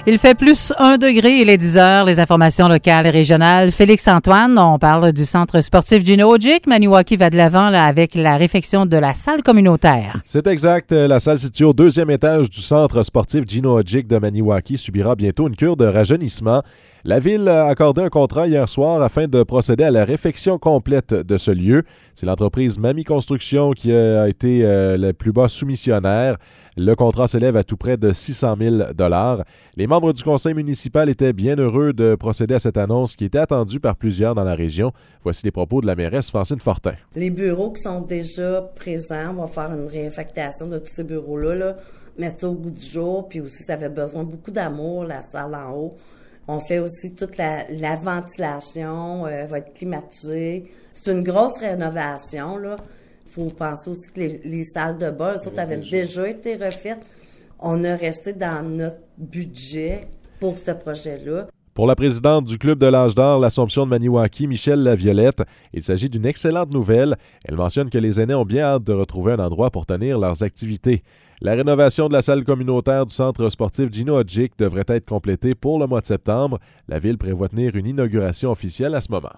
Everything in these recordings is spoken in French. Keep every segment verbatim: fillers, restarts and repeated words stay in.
Il fait plus un degré, il est dix heures. Les informations locales et régionales. Félix-Antoine, on parle du centre sportif Gino Odjick. Maniwaki va de l'avant là, avec la réfection de la salle communautaire. C'est exact. La salle située au deuxième étage du centre sportif Gino Odjick de Maniwaki subira bientôt une cure de rajeunissement. La Ville a accordé un contrat hier soir afin de procéder à la réfection complète de ce lieu. C'est l'entreprise Mami Construction qui a été euh, le plus bas soumissionnaire. Le contrat s'élève à tout près de six cent mille dollars. Les membres du conseil municipal étaient bien heureux de procéder à cette annonce qui était attendue par plusieurs dans la région. Voici les propos de la mairesse Francine Fortin. Les bureaux qui sont déjà présents, on va faire une réaffectation de tous ces bureaux-là, là, mettre ça au goût du jour, puis aussi ça avait besoin de beaucoup d'amour, la salle en haut. On fait aussi toute la, la ventilation, euh, va être climatisée. C'est une grosse rénovation, là. Il faut penser aussi que les, les salles de bain, eux autres avaient déjà été refaites. On a resté dans notre budget pour ce projet-là. Pour la présidente du Club de l'Âge d'Or, l'Assomption de Maniwaki, Michelle Laviolette, il s'agit d'une excellente nouvelle. Elle mentionne que les aînés ont bien hâte de retrouver un endroit pour tenir leurs activités. La rénovation de la salle communautaire du centre sportif Gino Odjick devrait être complétée pour le mois de septembre. La Ville prévoit tenir une inauguration officielle à ce moment.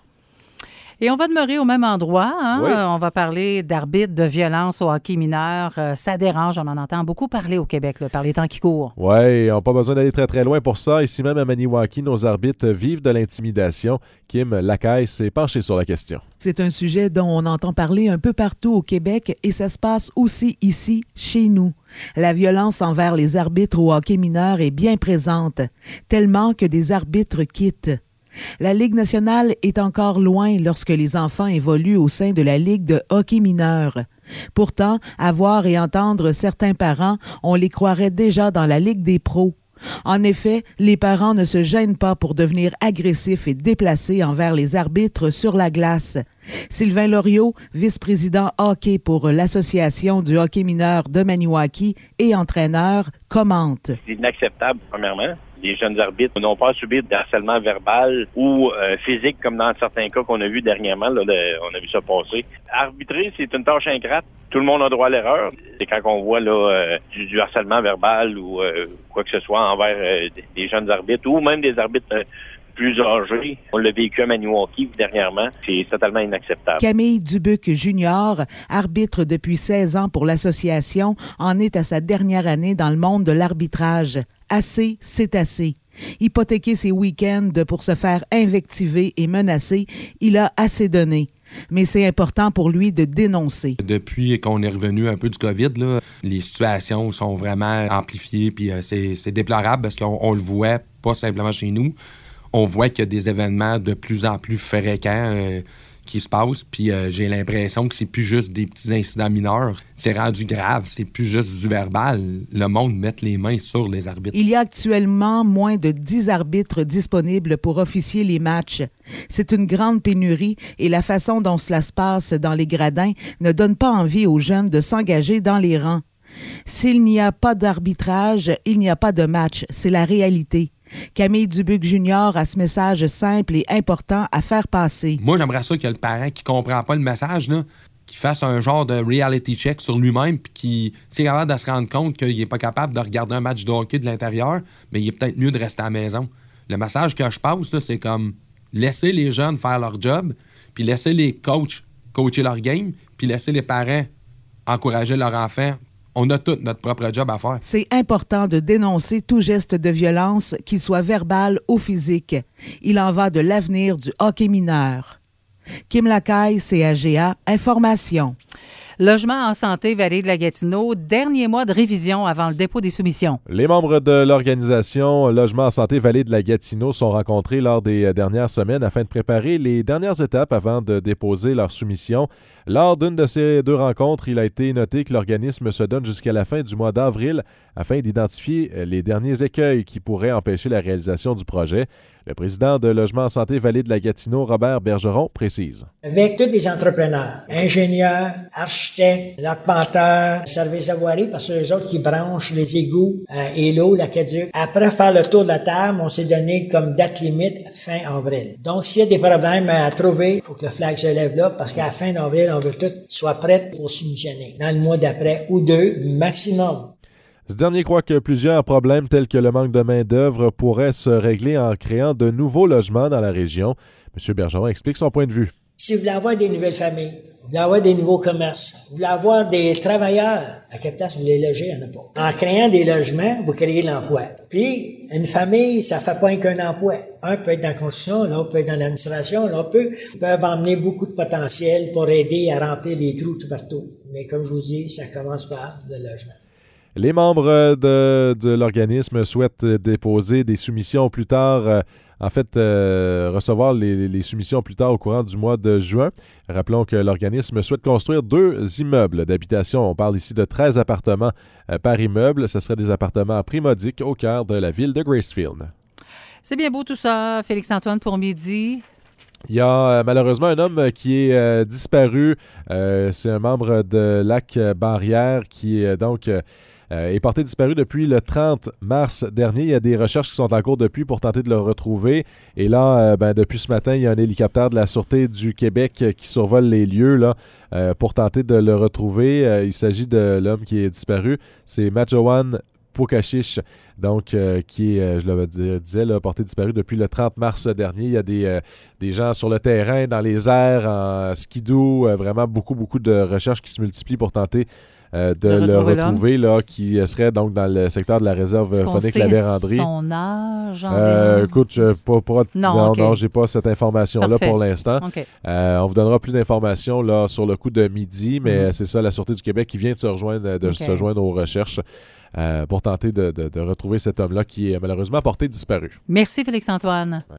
Et on va demeurer au même endroit. Hein? Oui. On va parler d'arbitres de violence au hockey mineur. Euh, ça dérange, on en entend beaucoup parler au Québec là, par les temps qui courent. Oui, on n'a pas besoin d'aller très très loin pour ça. Ici même à Maniwaki, nos arbitres vivent de l'intimidation. Kim Lacaille s'est penché sur la question. C'est un sujet dont on entend parler un peu partout au Québec et ça se passe aussi ici, chez nous. La violence envers les arbitres au hockey mineur est bien présente, tellement que des arbitres quittent. La Ligue nationale est encore loin lorsque les enfants évoluent au sein de la Ligue de hockey mineur. Pourtant, à voir et entendre certains parents, on les croirait déjà dans la Ligue des pros. En effet, les parents ne se gênent pas pour devenir agressifs et déplacés envers les arbitres sur la glace. Sylvain Loriot, vice-président hockey pour l'Association du hockey mineur de Maniwaki et entraîneur, commente. C'est inacceptable, premièrement. Les jeunes arbitres n'ont pas à subir de harcèlement verbal ou euh, physique, comme dans certains cas qu'on a vu dernièrement. Là, le, on a vu ça passer. Arbitrer, c'est une tâche ingrate. Tout le monde a droit à l'erreur. C'est quand on voit là euh, du, du harcèlement verbal ou euh, quoi que ce soit envers euh, des jeunes arbitres ou même des arbitres euh, plus âgés. On l'a vécu à Maniwaki dernièrement. C'est totalement inacceptable. Camille Dubuc Junior, arbitre depuis seize ans pour l'association, en est à sa dernière année dans le monde de l'arbitrage. Assez, c'est assez. Hypothéquer ses week-ends pour se faire invectiver et menacer, il a assez donné. Mais c'est important pour lui de dénoncer. Depuis qu'on est revenu un peu du COVID, là, les situations sont vraiment amplifiées, puis euh, c'est, c'est déplorable parce qu'on on le voit pas simplement chez nous. On voit qu'il y a des événements de plus en plus fréquents euh, qui se passent, puis euh, j'ai l'impression que c'est plus juste des petits incidents mineurs. C'est rendu grave, c'est plus juste du verbal. Le monde met les mains sur les arbitres. Il y a actuellement moins de dix arbitres disponibles pour officier les matchs. C'est une grande pénurie et la façon dont cela se passe dans les gradins ne donne pas envie aux jeunes de s'engager dans les rangs. S'il n'y a pas d'arbitrage, il n'y a pas de match. C'est la réalité. Camille Dubuc Junior a ce message simple et important à faire passer. Moi, j'aimerais ça qu'il y ait le parent qui ne comprend pas le message, là, qui fasse un genre de reality check sur lui-même puis qui est capable de se rendre compte qu'il n'est pas capable de regarder un match de hockey de l'intérieur, mais il est peut-être mieux de rester à la maison. Le message que je passe, là, c'est comme laisser les jeunes faire leur job, puis laisser les coachs coacher leur game, puis laisser les parents encourager leurs enfants. On a tout notre propre job à faire. C'est important de dénoncer tout geste de violence, qu'il soit verbal ou physique. Il en va de l'avenir du hockey mineur. Kim Lacaille, C A G A, Information. Logement en santé Vallée de la Gatineau, dernier mois de révision avant le dépôt des soumissions. Les membres de l'organisation Logement en santé Vallée de la Gatineau sont rencontrés lors des dernières semaines afin de préparer les dernières étapes avant de déposer leur soumission. Lors d'une de ces deux rencontres, il a été noté que l'organisme se donne jusqu'à la fin du mois d'avril afin d'identifier les derniers écueils qui pourraient empêcher la réalisation du projet. Le président de Logement en santé Vallée de la Gatineau, Robert Bergeron, précise. Avec tous les entrepreneurs, ingénieurs, architectes, arpenteurs, services à voirie, parce que les autres qui branchent les égouts euh, et l'eau, l'aqueduc. Après faire le tour de la table, on s'est donné comme date limite fin avril. Donc, s'il y a des problèmes à trouver, il faut que le flag se lève là, parce qu'à la fin d'avril, on veut tout soit prêt pour soumissionner. Dans le mois d'après, ou deux, maximum. Ce dernier croit que plusieurs problèmes tels que le manque de main-d'œuvre pourraient se régler en créant de nouveaux logements dans la région. M. Bergeron explique son point de vue. Si vous voulez avoir des nouvelles familles, vous voulez avoir des nouveaux commerces, vous voulez avoir des travailleurs, à quelle place vous les logez? Il n'y en a pas. En créant des logements, vous créez l'emploi. Puis, une famille, ça ne fait pas qu'un emploi. Un peut être dans la construction, l'autre peut être dans l'administration, l'autre peut, peuvent emmener beaucoup de potentiel pour aider à remplir les trous tout partout. Mais comme je vous dis, ça commence par le logement. Les membres de, de l'organisme souhaitent déposer des soumissions plus tard, euh, en fait, euh, recevoir les, les soumissions plus tard au courant du mois de juin. Rappelons que l'organisme souhaite construire deux immeubles d'habitation. On parle ici de treize appartements euh, par immeuble. Ce seraient des appartements à prix modique au cœur de la ville de Gracefield. C'est bien beau tout ça, Félix-Antoine, pour midi. Il y a euh, malheureusement un homme qui est euh, disparu. Euh, c'est un membre de Lac Barrière qui est donc... Euh, Euh, est porté disparu depuis le trente mars dernier. Il y a des recherches qui sont en cours depuis pour tenter de le retrouver. Et là, euh, ben, depuis ce matin, il y a un hélicoptère de la Sûreté du Québec qui survole les lieux là, euh, pour tenter de le retrouver. Euh, il s'agit de l'homme qui est disparu. C'est Majowan Pokachish, donc euh, qui est, euh, je le disais, là, porté disparu depuis le trente mars dernier. Il y a des, euh, des gens sur le terrain, dans les airs, en skidoo, euh, vraiment beaucoup, beaucoup de recherches qui se multiplient pour tenter Euh, de, de le retrouver, là, qui serait donc dans le secteur de la réserve faunique La Vérandrie. Son âge? Euh, écoute, je pas, pas, non, non, okay. non, j'ai pas cette information-là Parfait. pour l'instant. Okay. Euh, on vous donnera plus d'informations là, sur le coup de midi, mais mm-hmm. c'est ça, la Sûreté du Québec qui vient de se rejoindre, de okay. se joindre aux recherches euh, pour tenter de, de, de retrouver cet homme-là qui est malheureusement porté disparu. Merci, Félix-Antoine. Ouais.